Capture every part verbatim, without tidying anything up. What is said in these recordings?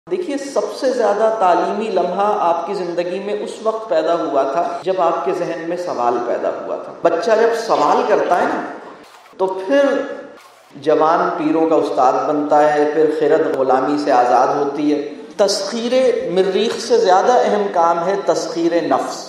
دیکھیے، سب سے زیادہ تعلیمی لمحہ آپ کی زندگی میں اس وقت پیدا ہوا تھا جب آپ کے ذہن میں سوال پیدا ہوا تھا۔ بچہ جب سوال کرتا ہے نا تو پھر جوان پیروں کا استاد بنتا ہے، پھر خرد غلامی سے آزاد ہوتی ہے۔ تسخیر مریخ سے زیادہ اہم کام ہے تسخیر نفس۔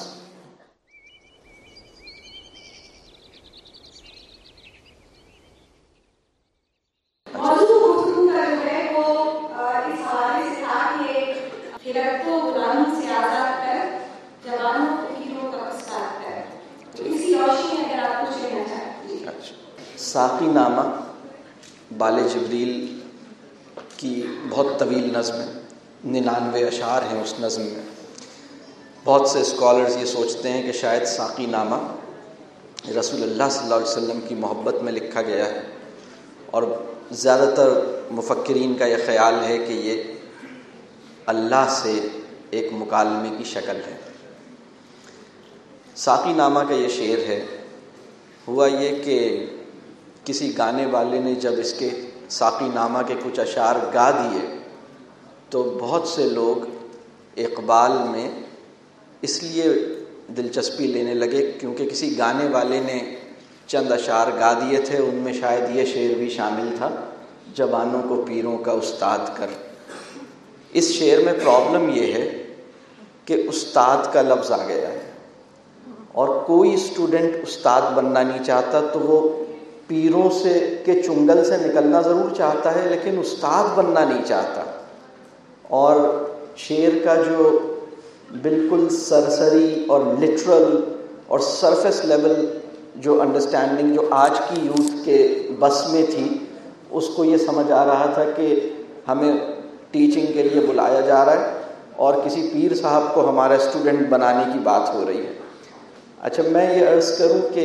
ساقی نامہ بال جبریل کی بہت طویل نظم ہے، ننانوے اشعار ہیں اس نظم میں۔ بہت سے اسکالرز یہ سوچتے ہیں کہ شاید ساقی نامہ رسول اللہ صلی اللہ علیہ وسلم کی محبت میں لکھا گیا ہے، اور زیادہ تر مفکرین کا یہ خیال ہے کہ یہ اللہ سے ایک مکالمے کی شکل ہے۔ ساقی نامہ کا یہ شعر ہے، ہوا یہ کہ کسی گانے والے نے جب اس کے ساقی نامہ کے کچھ اشعار گا دیے تو بہت سے لوگ اقبال میں اس لیے دلچسپی لینے لگے کیونکہ کسی گانے والے نے چند اشعار گا دیے تھے، ان میں شاید یہ شعر بھی شامل تھا، جوانوں کو پیروں کا استاد کر۔ اس شعر میں پرابلم یہ ہے کہ استاد کا لفظ آ گیا ہے، اور کوئی اسٹوڈنٹ استاد بننا نہیں چاہتا، تو وہ پیروں سے کے چنگل سے نکلنا ضرور چاہتا ہے لیکن استاد بننا نہیں چاہتا۔ اور شعر کا جو بالکل سرسری اور لٹرل اور سرفیس لیول جو انڈرسٹینڈنگ جو آج کی یوتھ کے بس میں تھی، اس کو یہ سمجھ آ رہا تھا کہ ہمیں ٹیچنگ کے لیے بلایا جا رہا ہے اور کسی پیر صاحب کو ہمارا اسٹوڈنٹ بنانے کی بات ہو رہی ہے۔ اچھا، میں یہ عرض کروں کہ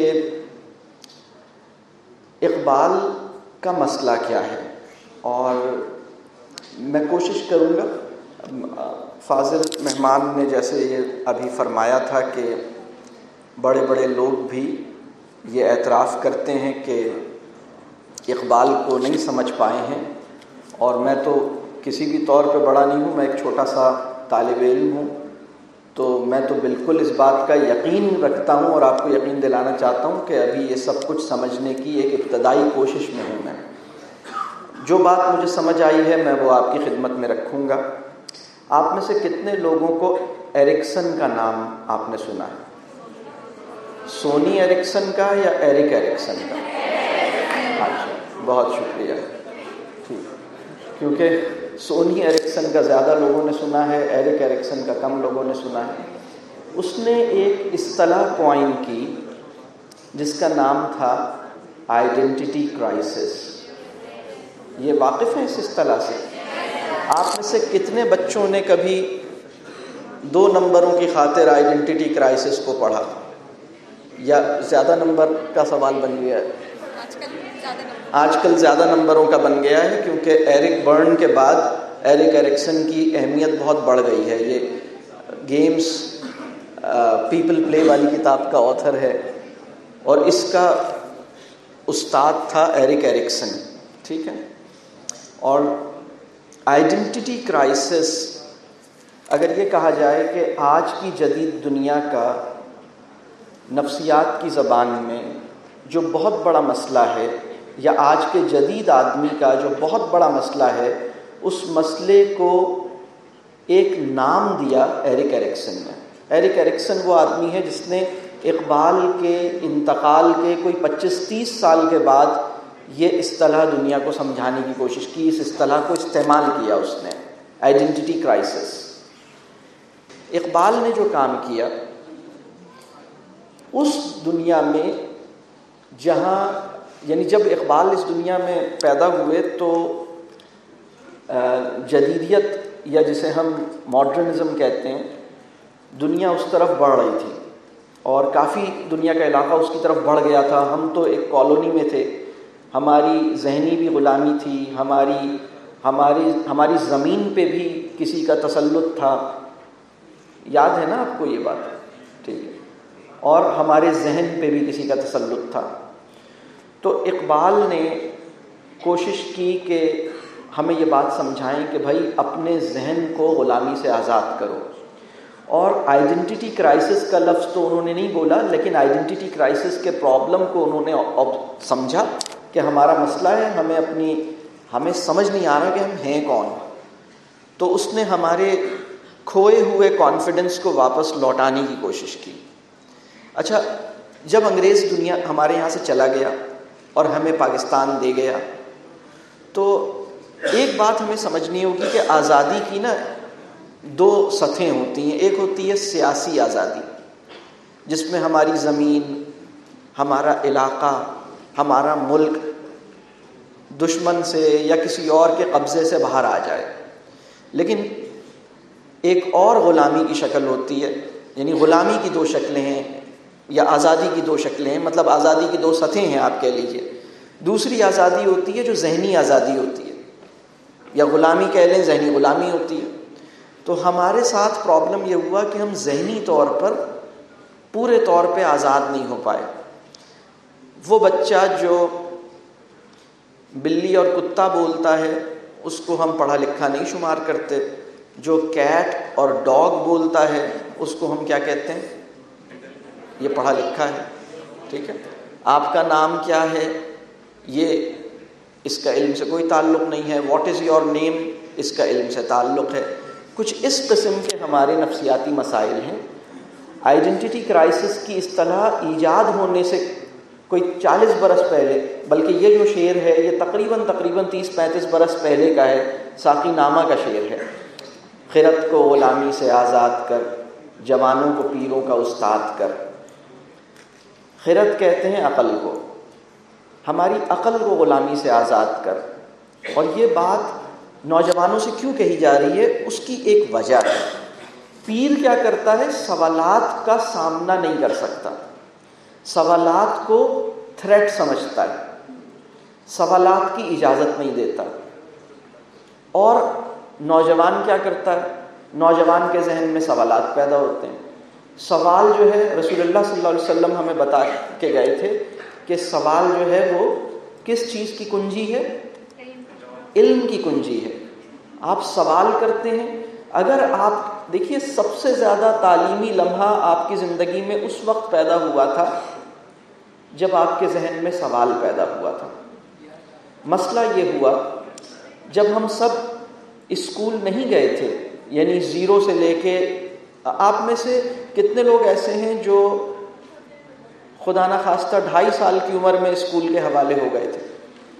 اقبال کا مسئلہ کیا ہے، اور میں کوشش کروں گا، فاضل مہمان نے جیسے یہ ابھی فرمایا تھا کہ بڑے بڑے لوگ بھی یہ اعتراف کرتے ہیں کہ اقبال کو نہیں سمجھ پائے ہیں، اور میں تو کسی بھی طور پہ بڑا نہیں ہوں، میں ایک چھوٹا سا طالب علم ہوں، تو میں تو بالکل اس بات کا یقین رکھتا ہوں اور آپ کو یقین دلانا چاہتا ہوں کہ ابھی یہ سب کچھ سمجھنے کی ایک ابتدائی کوشش میں ہوں۔ میں جو بات مجھے سمجھ آئی ہے میں وہ آپ کی خدمت میں رکھوں گا۔ آپ میں سے کتنے لوگوں کو ایرکسن کا نام آپ نے سنا ہے؟ سونی ایرکسن کا یا ایرک ایرکسن کا؟ اچھا، بہت شکریہ، ٹھیک، کیونکہ سونی ایرکسن کا زیادہ لوگوں نے سنا ہے، ایرک ایرکسن کا کم لوگوں نے سنا ہے۔ اس نے ایک اصطلاح کوائن کی جس کا نام تھا آئیڈینٹی کرائسس۔ یہ واقف ہیں اس اصطلاح سے؟ آپ میں سے کتنے بچوں نے کبھی دو نمبروں کی خاطر آئیڈینٹی کرائسس کو پڑھا، یا زیادہ نمبر کا سوال بن گیا ہے؟ آج کل زیادہ نمبروں کا بن گیا ہے، کیونکہ ایرک برن کے بعد ایرک ایرکسن کی اہمیت بہت بڑھ گئی ہے۔ یہ گیمز پیپل پلے والی کتاب کا آتھر ہے، اور اس کا استاد تھا ایرک ایرکسن، ٹھیک ہے۔ اور آئیڈینٹی کرائسس، اگر یہ کہا جائے کہ آج کی جدید دنیا کا نفسیات کی زبان میں جو بہت بڑا مسئلہ ہے، یا آج کے جدید آدمی کا جو بہت بڑا مسئلہ ہے، اس مسئلے کو ایک نام دیا ایرک ایرکسن نے۔ ایرک ایرکسن وہ آدمی ہے جس نے اقبال کے انتقال کے کوئی پچیس تیس سال کے بعد یہ اصطلاح دنیا کو سمجھانے کی کوشش کی، اس اصطلاح کو استعمال کیا اس نے، آئیڈینٹی کرائسس۔ اقبال نے جو کام کیا اس دنیا میں، جہاں یعنی جب اقبال اس دنیا میں پیدا ہوئے تو جدیدیت، یا جسے ہم ماڈرنزم کہتے ہیں، دنیا اس طرف بڑھ رہی تھی، اور کافی دنیا کا علاقہ اس کی طرف بڑھ گیا تھا۔ ہم تو ایک کالونی میں تھے، ہماری ذہنی بھی غلامی تھی، ہماری ہماری ہماری زمین پہ بھی کسی کا تسلط تھا، یاد ہے نا آپ کو یہ بات؟ ٹھیک ہے، اور ہمارے ذہن پہ بھی کسی کا تسلط تھا۔ تو اقبال نے کوشش کی کہ ہمیں یہ بات سمجھائیں کہ بھائی اپنے ذہن کو غلامی سے آزاد کرو. اور آئیڈینٹی کرائسس کا لفظ تو انہوں نے نہیں بولا، لیکن آئیڈینٹی کرائسس کے پرابلم کو انہوں نے سمجھا کہ ہمارا مسئلہ ہے، ہمیں اپنی ہمیں سمجھ نہیں آ رہا کہ ہم ہیں کون. تو اس نے ہمارے کھوئے ہوئے کانفیڈنس کو واپس لوٹانے کی کوشش کی. اچھا، جب انگریز دنیا ہمارے یہاں سے چلا گیا اور ہمیں پاکستان دے گیا، تو ایک بات ہمیں سمجھنی ہوگی کہ آزادی کی نا دو سطحیں ہوتی ہیں. ایک ہوتی ہے سیاسی آزادی، جس میں ہماری زمین، ہمارا علاقہ، ہمارا ملک دشمن سے یا کسی اور کے قبضے سے باہر آ جائے. لیکن ایک اور غلامی کی شکل ہوتی ہے، یعنی غلامی کی دو شکلیں ہیں یا آزادی کی دو شکلیں ہیں، مطلب آزادی کی دو سطحیں ہیں آپ کہہ لیجئے. دوسری آزادی ہوتی ہے جو ذہنی آزادی ہوتی ہے، یا غلامی کہہ لیں، ذہنی غلامی ہوتی ہے. تو ہمارے ساتھ پرابلم یہ ہوا کہ ہم ذہنی طور پر پورے طور پہ آزاد نہیں ہو پائے. وہ بچہ جو بلی اور کتا بولتا ہے اس کو ہم پڑھا لکھا نہیں شمار کرتے. جو کیٹ اور ڈاگ بولتا ہے اس کو ہم کیا کہتے ہیں؟ یہ پڑھا لکھا ہے. ٹھیک ہے، آپ کا نام کیا ہے، یہ اس کا علم سے کوئی تعلق نہیں ہے. واٹ از یور نیم، اس کا علم سے تعلق ہے. کچھ اس قسم کے ہمارے نفسیاتی مسائل ہیں. آئیڈینٹی کرائسس کی اصطلاح ایجاد ہونے سے کوئی چالیس برس پہلے، بلکہ یہ جو شعر ہے یہ تقریباً تقریباً تیس پینتیس برس پہلے کا ہے. ساقی نامہ کا شعر ہے. خرد کو غلامی سے آزاد کر، جوانوں کو پیروں کا استاد کر. خرد کہتے ہیں عقل کو، ہماری عقل کو غلامی سے آزاد کر. اور یہ بات نوجوانوں سے کیوں کہی جا رہی ہے، اس کی ایک وجہ ہے. پیر کیا کرتا ہے؟ سوالات کا سامنا نہیں کر سکتا، سوالات کو تھریٹ سمجھتا ہے، سوالات کی اجازت نہیں دیتا. اور نوجوان کیا کرتا ہے؟ نوجوان کے ذہن میں سوالات پیدا ہوتے ہیں. سوال جو ہے، رسول اللہ صلی اللہ علیہ وسلم ہمیں بتا کے گئے تھے کہ سوال جو ہے وہ کس چیز کی کنجی ہے؟ علم کی کنجی ہے. آپ سوال کرتے ہیں. اگر آپ دیکھیے، سب سے زیادہ تعلیمی لمحہ آپ کی زندگی میں اس وقت پیدا ہوا تھا جب آپ کے ذہن میں سوال پیدا ہوا تھا. مسئلہ یہ ہوا جب ہم سب اسکول نہیں گئے تھے، یعنی زیرو سے لے کے، آپ میں سے کتنے لوگ ایسے ہیں جو خدا نخواستہ ڈھائی سال کی عمر میں اسکول کے حوالے ہو گئے تھے؟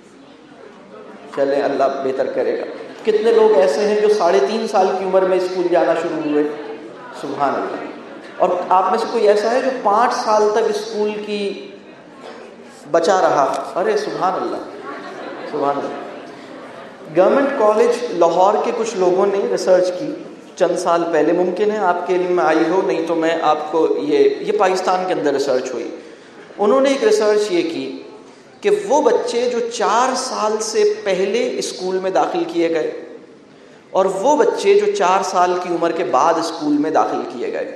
چلیں، اللہ بہتر کرے گا. کتنے لوگ ایسے ہیں جو ساڑھے تین سال کی عمر میں اسکول جانا شروع ہوئے؟ سبحان اللہ. اور آپ میں سے کوئی ایسا ہے جو پانچ سال تک اسکول کی بچا رہا؟ ارے سبحان اللہ، سبحان اللہ. گورنمنٹ کالج لاہور کے کچھ لوگوں نے ریسرچ کی چند سال پہلے، ممکن ہے آپ کے علم میں آئی ہو، نہیں تو میں آپ کو یہ یہ پاکستان کے اندر ریسرچ ہوئی. انہوں نے ایک ریسرچ یہ کی کہ وہ بچے جو چار سال سے پہلے اسکول میں داخل کیے گئے اور وہ بچے جو چار سال کی عمر کے بعد اسکول میں داخل کیے گئے،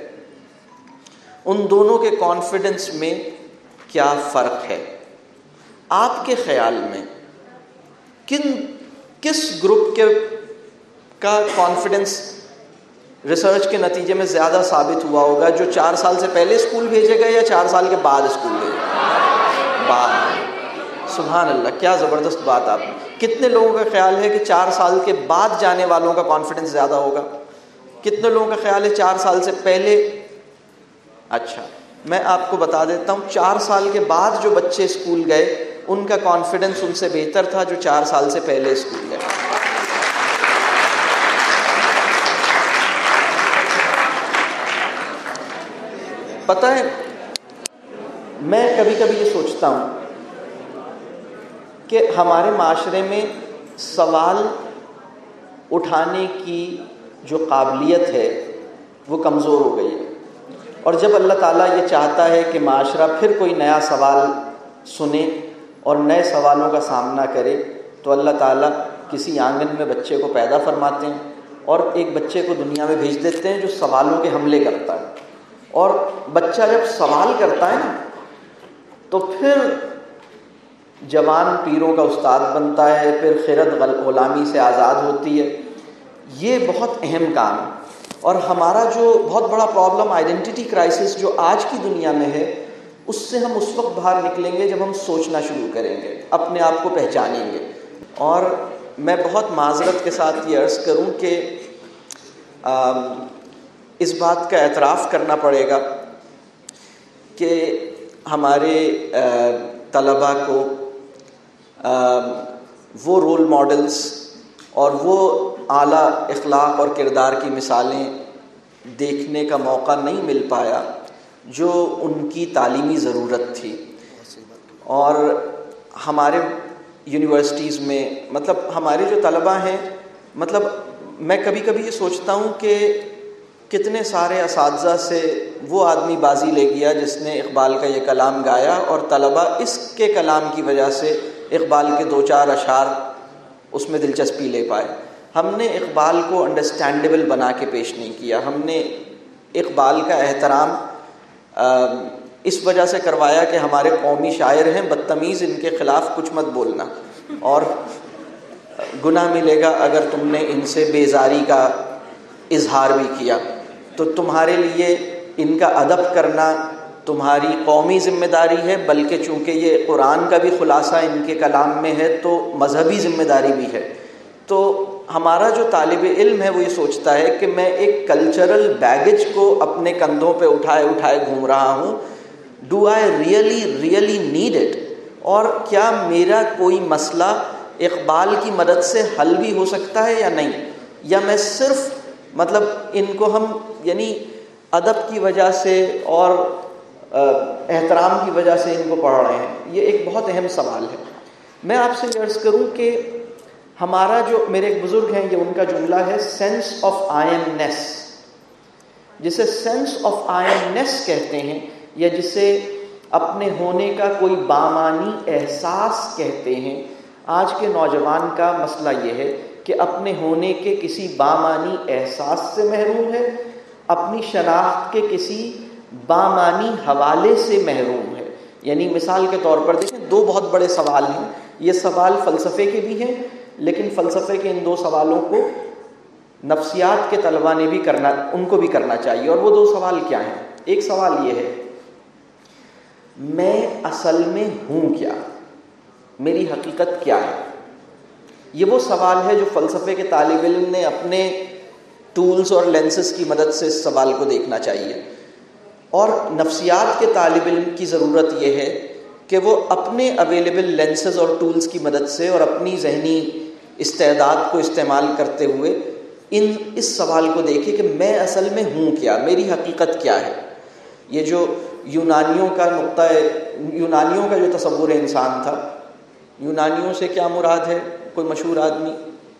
ان دونوں کے کانفیڈنس میں کیا فرق ہے؟ آپ کے خیال میں کن کس گروپ کے کا کانفیڈنس ریسرچ کے نتیجے میں زیادہ ثابت ہوا ہوگا؟ جو چار سال سے پہلے اسکول بھیجے گئے یا چار سال کے بعد اسکول بھیجے گئے؟ بعد. سبحان اللہ، کیا زبردست بات. آپ کتنے لوگوں کا خیال ہے کہ چار سال کے بعد جانے والوں کا کانفیڈنس زیادہ ہوگا؟ کتنے لوگوں کا خیال ہے چار سال سے پہلے؟ اچھا، میں آپ کو بتا دیتا ہوں، چار سال کے بعد جو بچے اسکول گئے ان کا کانفیڈنس ان سے بہتر تھا جو چار سال سے پہلے اسکول گئے. پتہ ہے، میں کبھی کبھی یہ سوچتا ہوں کہ ہمارے معاشرے میں سوال اٹھانے کی جو قابلیت ہے وہ کمزور ہو گئی ہے. اور جب اللہ تعالیٰ یہ چاہتا ہے کہ معاشرہ پھر کوئی نیا سوال سنے اور نئے سوالوں کا سامنا کرے، تو اللہ تعالیٰ کسی آنگن میں بچے کو پیدا فرماتے ہیں اور ایک بچے کو دنیا میں بھیج دیتے ہیں جو سوالوں کے حملے کرتا ہے. اور بچہ جب سوال کرتا ہے نا تو پھر جوان پیروں کا استاد بنتا ہے، پھر خرد غلامی سے آزاد ہوتی ہے. یہ بہت اہم کام ہے. اور ہمارا جو بہت بڑا پرابلم آئیڈینٹی کرائسس جو آج کی دنیا میں ہے، اس سے ہم اس وقت باہر نکلیں گے جب ہم سوچنا شروع کریں گے، اپنے آپ کو پہچانیں گے. اور میں بہت معذرت کے ساتھ یہ عرض کروں کہ اس بات کا اعتراف کرنا پڑے گا کہ ہمارے طلباء کو وہ رول ماڈلز اور وہ اعلیٰ اخلاق اور کردار کی مثالیں دیکھنے کا موقع نہیں مل پایا جو ان کی تعلیمی ضرورت تھی. اور ہمارے یونیورسٹیز میں مطلب ہمارے جو طلباء ہیں، مطلب میں کبھی کبھی یہ سوچتا ہوں کہ کتنے سارے اساتذہ سے وہ آدمی بازی لے گیا جس نے اقبال کا یہ کلام گایا، اور طلباء اس کے کلام کی وجہ سے اقبال کے دو چار اشعار اس میں دلچسپی لے پائے. ہم نے اقبال کو انڈرسٹینڈیبل بنا کے پیش نہیں کیا. ہم نے اقبال کا احترام اس وجہ سے کروایا کہ ہمارے قومی شاعر ہیں، بدتمیز، ان کے خلاف کچھ مت بولنا، اور گناہ ملے گا اگر تم نے ان سے بیزاری کا اظہار بھی کیا. تو تمہارے لیے ان کا ادب کرنا تمہاری قومی ذمہ داری ہے، بلکہ چونکہ یہ قرآن کا بھی خلاصہ ان کے کلام میں ہے تو مذہبی ذمہ داری بھی ہے. تو ہمارا جو طالب علم ہے وہ یہ سوچتا ہے کہ میں ایک کلچرل بیگیج کو اپنے کندھوں پہ اٹھائے اٹھائے گھوم رہا ہوں. Do I really really need it? اور کیا میرا کوئی مسئلہ اقبال کی مدد سے حل بھی ہو سکتا ہے یا نہیں؟ یا میں صرف مطلب ان کو ہم یعنی ادب کی وجہ سے اور احترام کی وجہ سے ان کو پڑھ رہے ہیں؟ یہ ایک بہت اہم سوال ہے. میں آپ سے یہ عرض کروں کہ ہمارا جو میرے ایک بزرگ ہیں، یہ ان کا جملہ ہے، سینس آف آئرننیس، جسے سینس آف آئرننیس کہتے ہیں، یا جسے اپنے ہونے کا کوئی بامانی احساس کہتے ہیں. آج کے نوجوان کا مسئلہ یہ ہے کہ اپنے ہونے کے کسی بامانی احساس سے محروم ہے، اپنی شناخت کے کسی بامانی حوالے سے محروم ہے. یعنی مثال کے طور پر دیکھیں، دو بہت بڑے سوال ہیں. یہ سوال فلسفے کے بھی ہیں، لیکن فلسفے کے ان دو سوالوں کو نفسیات کے طلباء نے بھی کرنا ان کو بھی کرنا چاہیے. اور وہ دو سوال کیا ہیں؟ ایک سوال یہ ہے، میں اصل میں ہوں کیا؟ میری حقیقت کیا ہے؟ یہ وہ سوال ہے جو فلسفے کے طالب علم نے اپنے ٹولز اور لینسز کی مدد سے اس سوال کو دیکھنا چاہیے. اور نفسیات کے طالب علم کی ضرورت یہ ہے کہ وہ اپنے اویلیبل لینسز اور ٹولز کی مدد سے اور اپنی ذہنی استعداد کو استعمال کرتے ہوئے ان اس سوال کو دیکھے کہ میں اصل میں ہوں کیا، میری حقیقت کیا ہے. یہ جو یونانیوں کا نقطہ یونانیوں کا جو تصور انسان تھا، یونانیوں سے کیا مراد ہے؟ کوئی مشہور آدمی؟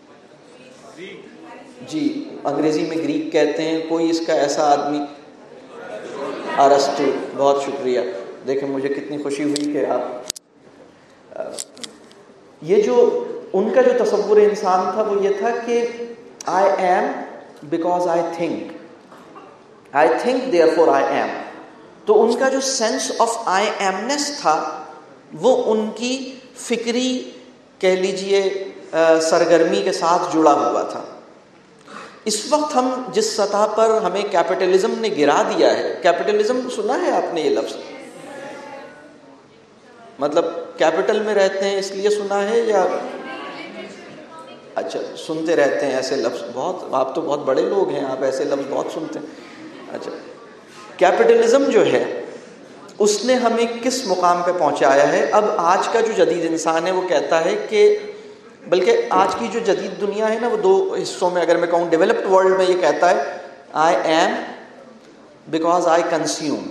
جی، انگریزی میں گریک کہتے ہیں. کوئی اس کا ایسا آدمی؟ ارسطو. بہت شکریہ. دیکھیں مجھے کتنی خوشی ہوئی کہ آپ یہ جو ان کا جو تصور انسان تھا وہ یہ تھا کہ I am because I think, I think therefore I am. تو ان کا جو سینس آف آئی ایمنس تھا وہ ان کی فکری کہہ لیجئے سرگرمی کے ساتھ جڑا ہوا تھا. اس وقت ہم جس سطح پر ہمیں کیپٹلزم نے گرا دیا ہے، کیپٹلزم سنا ہے آپ نے یہ لفظ؟ مطلب کیپٹل میں رہتے ہیں اس لیے سنا ہے یا اچھا سنتے رہتے ہیں ایسے لفظ؟ بہت آپ تو بہت بڑے لوگ ہیں، آپ ایسے لفظ بہت سنتے ہیں. اچھا، کیپٹلزم جو ہے اس نے ہمیں کس مقام پہ پہنچایا ہے؟ اب آج کا جو جدید انسان ہے وہ کہتا ہے کہ بلکہ آج کی جو جدید دنیا ہے نا وہ دو حصوں میں اگر میں کہوں، ڈیولپڈ ورلڈ میں یہ کہتا ہے I am because I consume,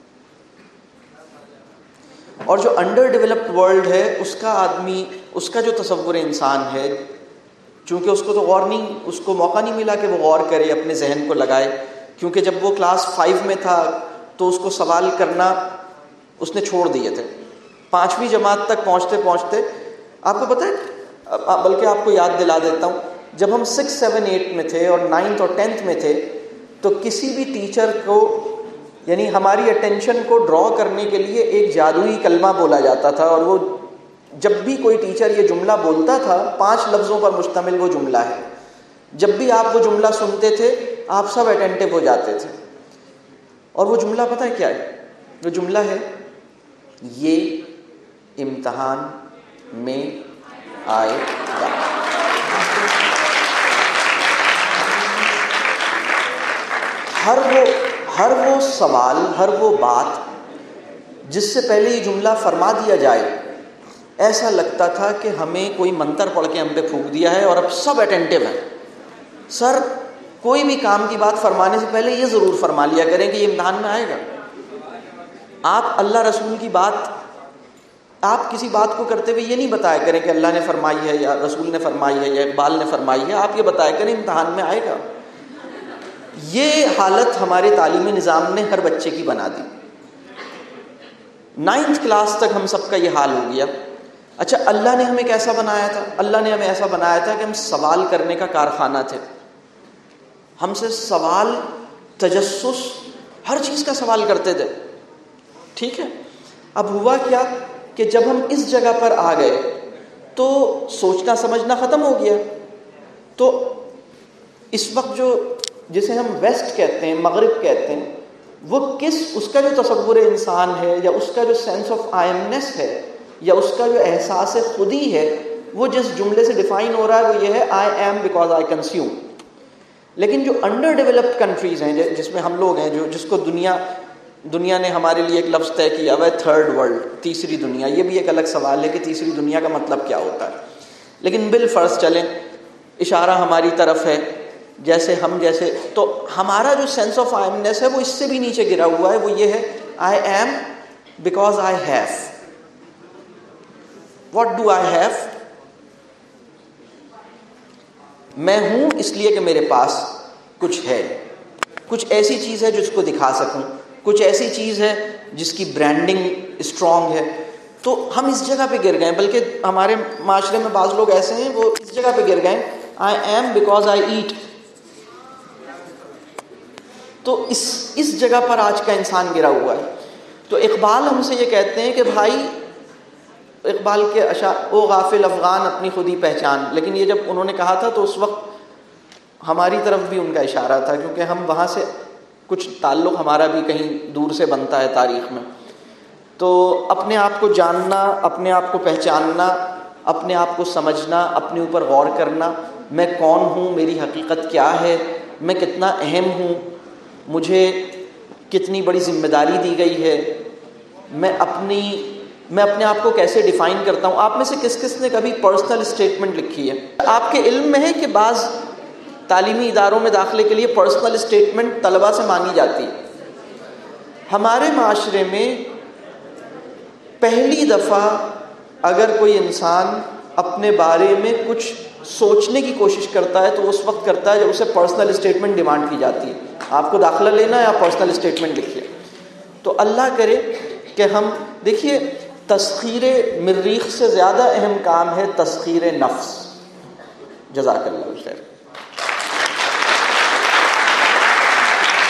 اور جو انڈر ڈیولپڈ ورلڈ ہے اس کا آدمی اس کا جو تصور انسان ہے، چونکہ اس کو تو غور نہیں اس کو موقع نہیں ملا کہ وہ غور کرے، اپنے ذہن کو لگائے، کیونکہ جب وہ کلاس فائیو میں تھا تو اس کو سوال کرنا اس نے چھوڑ دیے تھے. پانچویں جماعت تک پہنچتے پہنچتے آپ کو پتہ ہے، بلکہ آپ کو یاد دلا دیتا ہوں، جب ہم سکس سیون ایٹ میں تھے اور نائنتھ اور ٹینتھ میں تھے تو کسی بھی ٹیچر کو یعنی ہماری اٹینشن کو ڈرا کرنے کے لیے ایک جادوئی کلمہ بولا جاتا تھا، اور وہ جب بھی کوئی ٹیچر یہ جملہ بولتا تھا، پانچ لفظوں پر مشتمل وہ جملہ ہے. جب بھی آپ وہ جملہ سنتے تھے آپ سب اٹینٹو ہو جاتے تھے. اور وہ جملہ پتہ ہے کیا ہے؟ وہ جملہ ہے یہ امتحان میں آئے گا. ہر وہ ہر وہ سوال، ہر وہ بات جس سے پہلے یہ جملہ فرما دیا جائے، ایسا لگتا تھا کہ ہمیں کوئی منتر پڑھ کے ہم پہ پھونک دیا ہے اور اب سب اٹینٹو ہیں. سر کوئی بھی کام کی بات فرمانے سے پہلے یہ ضرور فرما لیا کریں کہ یہ امتحان میں آئے گا. آپ اللہ رسول کی بات، آپ کسی بات کو کرتے ہوئے یہ نہیں بتایا کریں کہ اللہ نے فرمائی ہے یا رسول نے فرمائی ہے یا اقبال نے فرمائی ہے. آپ یہ بتایا کریں امتحان میں آئے گا. یہ حالت ہمارے تعلیمی نظام نے ہر بچے کی بنا دی. نائنتھ کلاس تک ہم سب کا یہ حال ہو گیا. اچھا اللہ نے ہمیں کیسا بنایا تھا؟ اللہ نے ہمیں ایسا بنایا تھا کہ ہم سوال کرنے کا کارخانہ تھے. ہم سے سوال، تجسس، ہر چیز کا سوال کرتے تھے. ٹھیک ہے. اب ہوا کیا کہ جب ہم اس جگہ پر آ گئے تو سوچنا سمجھنا ختم ہو گیا. تو اس وقت جو جسے ہم ویسٹ کہتے ہیں، مغرب کہتے ہیں، وہ کس اس کا جو تصور انسان ہے یا اس کا جو سینس آف آئمنس ہے یا اس کا جو احساس خودی ہے، وہ جس جملے سے ڈیفائن ہو رہا ہے وہ یہ ہے I am because I consume. لیکن جو انڈر ڈیولپڈ کنٹریز ہیں جس میں ہم لوگ ہیں، جو جس کو دنیا دنیا نے ہمارے لیے ایک لفظ طے کیا ہوا ہے تھرڈ ورلڈ، تیسری دنیا. یہ بھی ایک الگ سوال ہے کہ تیسری دنیا کا مطلب کیا ہوتا ہے. لیکن بالفرض چلیں اشارہ ہماری طرف ہے، جیسے ہم جیسے تو ہمارا جو سینس آف آئمنس ہے وہ اس سے بھی نیچے گرا ہوا ہے. وہ یہ ہے I am because I have. What do I have? میں ہوں اس لیے کہ میرے پاس کچھ ہے، کچھ ایسی چیز ہے جس کو دکھا سکوں، کچھ ایسی چیز ہے جس کی برانڈنگ اسٹرانگ ہے. تو ہم اس جگہ پہ گر گئے. بلکہ ہمارے معاشرے میں بعض لوگ ایسے ہیں وہ اس جگہ پہ گر گئے I am because I ate. تو اس اس جگہ پر آج کا انسان گرا ہوا ہے. تو اقبال ہم سے یہ کہتے ہیں کہ بھائی، اقبال کے اشعار، او غافل افغان اپنی خودی پہچان. لیکن یہ جب انہوں نے کہا تھا تو اس وقت ہماری طرف بھی ان کا اشارہ تھا، کیونکہ ہم وہاں سے کچھ تعلق ہمارا بھی کہیں دور سے بنتا ہے تاریخ میں. تو اپنے آپ کو جاننا، اپنے آپ کو پہچاننا، اپنے آپ کو سمجھنا، اپنے اوپر غور کرنا، میں کون ہوں، میری حقیقت کیا ہے، میں کتنا اہم ہوں، مجھے کتنی بڑی ذمہ داری دی گئی ہے، میں اپنی میں اپنے آپ کو کیسے ڈیفائن کرتا ہوں. آپ میں سے کس کس نے کبھی پرسنل اسٹیٹمنٹ لکھی ہے؟ آپ کے علم میں ہے کہ بعض تعلیمی اداروں میں داخلے کے لیے پرسنل اسٹیٹمنٹ طلباء سے مانگی جاتی ہے. ہمارے معاشرے میں پہلی دفعہ اگر کوئی انسان اپنے بارے میں کچھ سوچنے کی کوشش کرتا ہے تو اس وقت کرتا ہے جب اسے پرسنل اسٹیٹمنٹ ڈیمانڈ کی جاتی ہے. آپ کو داخلہ لینا ہے، آپ پرسنل اسٹیٹمنٹ لکھیے. تو اللہ کرے کہ ہم دیکھیے، تسخیر مریخ سے زیادہ اہم کام ہے تسخیر نفس. جزاک اللہ خیر.